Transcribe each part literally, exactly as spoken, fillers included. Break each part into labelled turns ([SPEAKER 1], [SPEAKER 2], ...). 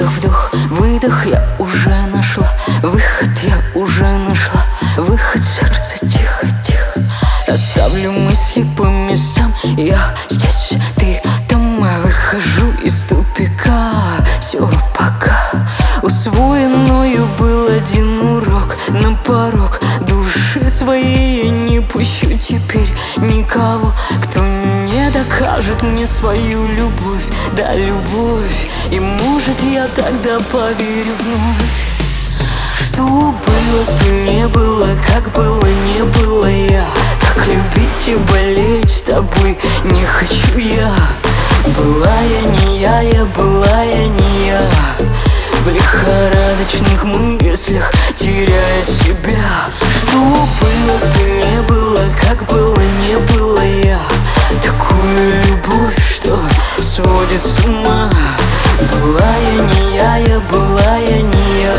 [SPEAKER 1] выдох, вдох, выдох. Я уже нашла выход, я уже нашла выход. Сердце тихо, тихо. Расставлю мысли по местам. Я здесь, ты там. Я выхожу из тупика. Все, пока. Усвоенную был один урок. На порог души своей я не пущу теперь никого, кто не докажет мне свою любовь. Да, любовь. И может я тогда поверю вновь. Что было, то не было, как было, не было. Я так любить и болеть с тобой не хочу я. Была я не я, я была я не я. В лихорадочных мыслях теряя себя. Что было, то не было, как было, не было. Я такую любовь, что сводит с ума. Была я не я, я была я не я.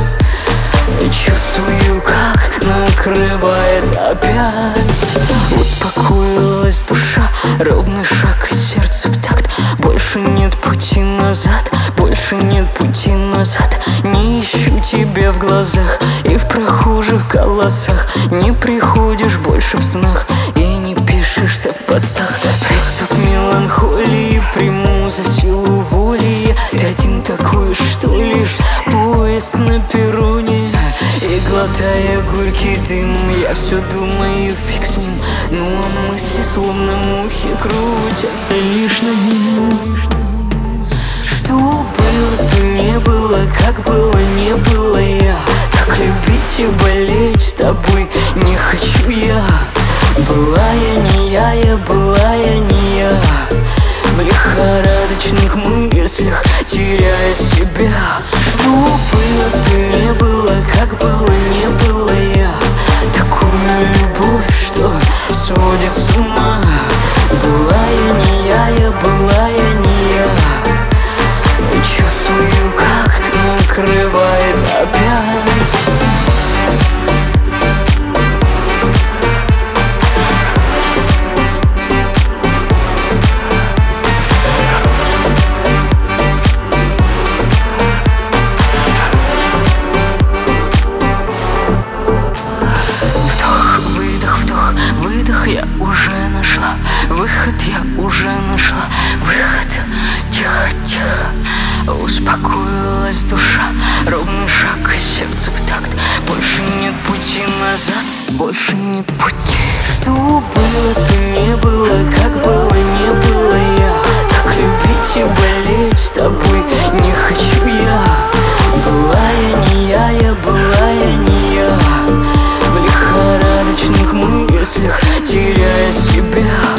[SPEAKER 1] Чувствую, как накрывает опять. Успокоилась душа, ровный шаг и сердце в такт. Больше нет пути назад, больше нет пути назад. Не ищу тебя в глазах и в прохожих голосах. Не приходишь больше в снах и не пишешься в постах. Приступ меланхолии приму за силу воли. Ты один такой, что ли? Поезд на перроне. И глотая горький дым, я все думаю, фиг с ним. Ну а мысли словно мухи крутятся лишь над ним. Что было, то не было, как было, не было. Я так любить и болеть с тобой не хочу я. Была я не я, я была я не я. В лихорадочных мыслях теряя себя. Что было, то не было, как было, не было. Я такую любовь, что сводит с ума. Была я не я, я была я не я. Чувствую, как накрывает опять. Я уже нашла выход, я уже нашла выход. Тихо, тихо. Успокоилась душа, ровный шаг и сердце в такт. Больше нет пути назад, больше нет пути. Что было, то не было, как было, не было. Я так любить и болеть с тобой не хочу я. Была я не я, я была я не я. В лихорадочных мыслях теряя себя.